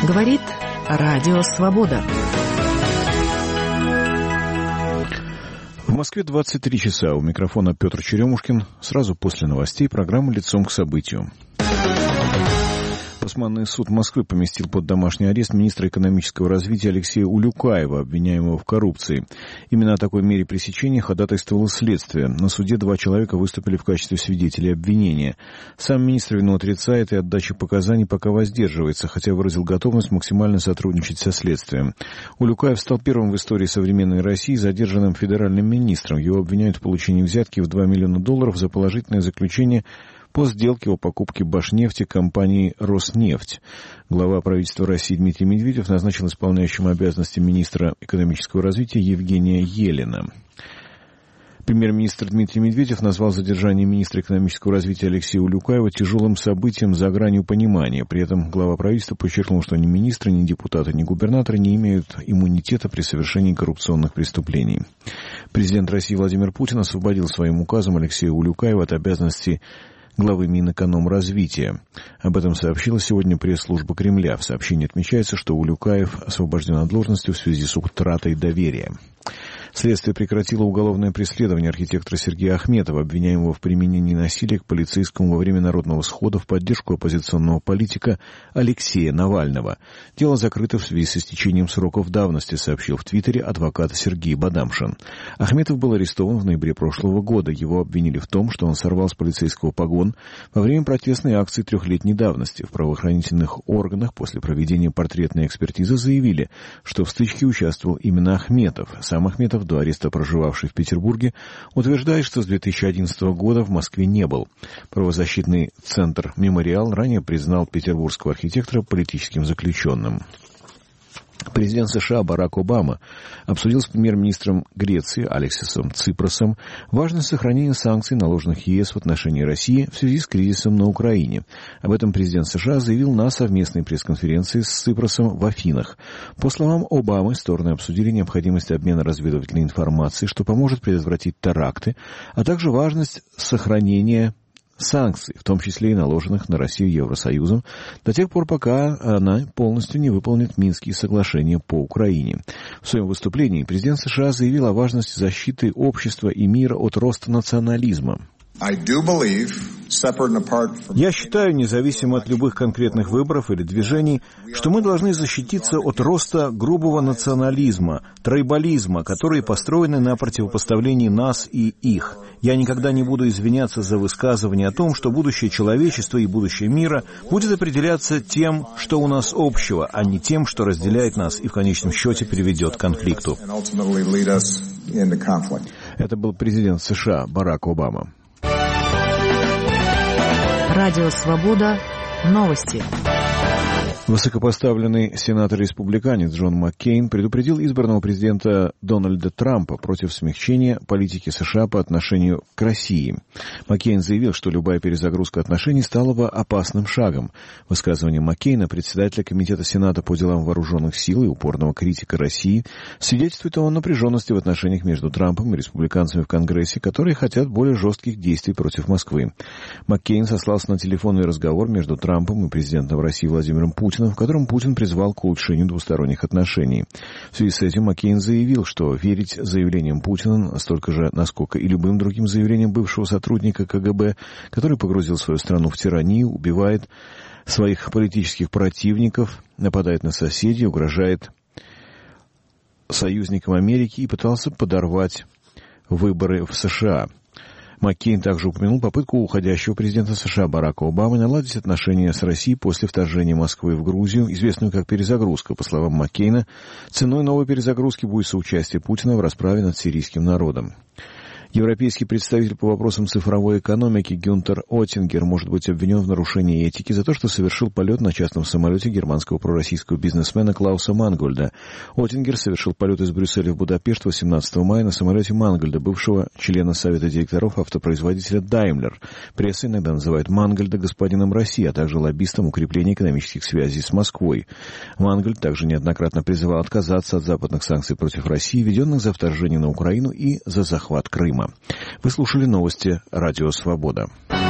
Говорит Радио Свобода. В Москве 23 часа. У микрофона Петр Черемушкин. Сразу после новостей программа «Лицом к событию». Басманный суд Москвы поместил под домашний арест министра экономического развития Алексея Улюкаева, обвиняемого в коррупции. Именно о такой мере пресечения ходатайствовало следствие. На суде 2 человека выступили в качестве свидетелей обвинения. Сам министр вину отрицает и от дачи показаний пока воздерживается, хотя выразил готовность максимально сотрудничать со следствием. Улюкаев стал первым в истории современной России задержанным федеральным министром. Его обвиняют в получении взятки в $2 миллиона за положительное заключение по сделке о покупке Башнефти компании «Роснефть». Глава правительства России Дмитрий Медведев назначил исполняющим обязанности министра экономического развития Евгения Елена. Премьер-министр Дмитрий Медведев назвал задержание министра экономического развития Алексея Улюкаева тяжелым событием за гранью понимания. При этом глава правительства подчеркнул, что ни министры, ни депутаты, ни губернаторы не имеют иммунитета при совершении коррупционных преступлений. Президент России Владимир Путин освободил своим указом Алексея Улюкаева от обязанностей главы Минэкономразвития. Об этом сообщила сегодня пресс-служба Кремля. В сообщении отмечается, что Улюкаев освобожден от должности в связи с утратой доверия. Следствие прекратило уголовное преследование архитектора Сергея Ахметова, обвиняемого в применении насилия к полицейскому во время народного схода в поддержку оппозиционного политика Алексея Навального. Дело закрыто в связи с истечением сроков давности, сообщил в Твиттере адвокат Сергей Бадамшин. Ахметов был арестован в ноябре прошлого года. Его обвинили в том, что он сорвал с полицейского погон во время протестной акции 3-летней давности. В правоохранительных органах после проведения портретной экспертизы заявили, что в стычке участвовал именно Ахметов. Сам Ахметов, до ареста проживавший в Петербурге, утверждает, что с 2011 года в Москве не был. Правозащитный центр «Мемориал» ранее признал петербургского архитектора политическим заключенным. Президент США Барак Обама обсудил с премьер-министром Греции Алексисом Ципросом важность сохранения санкций, наложенных ЕС в отношении России в связи с кризисом на Украине. Об этом президент США заявил на совместной пресс-конференции с Ципросом в Афинах. По словам Обамы, стороны обсудили необходимость обмена разведывательной информацией, что поможет предотвратить теракты, а также важность сохранения санкций, в том числе и наложенных на Россию Евросоюзом, до тех пор, пока она полностью не выполнит Минские соглашения по Украине. В своем выступлении президент США заявил о важности защиты общества и мира от роста национализма. Я считаю, независимо от любых конкретных выборов или движений, что мы должны защититься от роста грубого национализма, трайбализма, которые построены на противопоставлении нас и их. Я никогда не буду извиняться за высказывание о том, что будущее человечества и будущее мира будет определяться тем, что у нас общего, а не тем, что разделяет нас и в конечном счете приведет к конфликту. Это был президент США Барак Обама. Радио «Свобода». Новости. Высокопоставленный сенатор-республиканец Джон Маккейн предупредил избранного президента Дональда Трампа против смягчения политики США по отношению к России. Маккейн заявил, что любая перезагрузка отношений стала бы опасным шагом. Высказывание Маккейна, председателя Комитета Сената по делам вооруженных сил и упорного критика России, свидетельствует о напряженности в отношениях между Трампом и республиканцами в Конгрессе, которые хотят более жестких действий против Москвы. Маккейн сослался на телефонный разговор между Трампом и президентом России Владимиром Путиным, в котором Путин призвал к улучшению двусторонних отношений. В связи с этим Маккейн заявил, что верить заявлениям Путина настолько же, насколько и любым другим заявлениям бывшего сотрудника КГБ, который погрузил свою страну в тиранию, убивает своих политических противников, нападает на соседей, угрожает союзникам Америки и пытался подорвать выборы в США. Маккейн также упомянул попытку уходящего президента США Барака Обамы наладить отношения с Россией после вторжения Москвы в Грузию, известную как перезагрузка. По словам Маккейна, ценой новой перезагрузки будет соучастие Путина в расправе над сирийским народом. Европейский представитель по вопросам цифровой экономики Гюнтер Оттингер может быть обвинен в нарушении этики за то, что совершил полет на частном самолете германского пророссийского бизнесмена Клауса Мангольда. Оттингер совершил полет из Брюсселя в Будапешт 18 мая на самолете Мангольда, бывшего члена Совета директоров автопроизводителя Daimler. Пресса иногда называет Мангольда господином России, а также лоббистом укрепления экономических связей с Москвой. Мангольд также неоднократно призывал отказаться от западных санкций против России, введенных за вторжение на Украину и за захват Крыма. Вы слушали новости «Радио Свобода».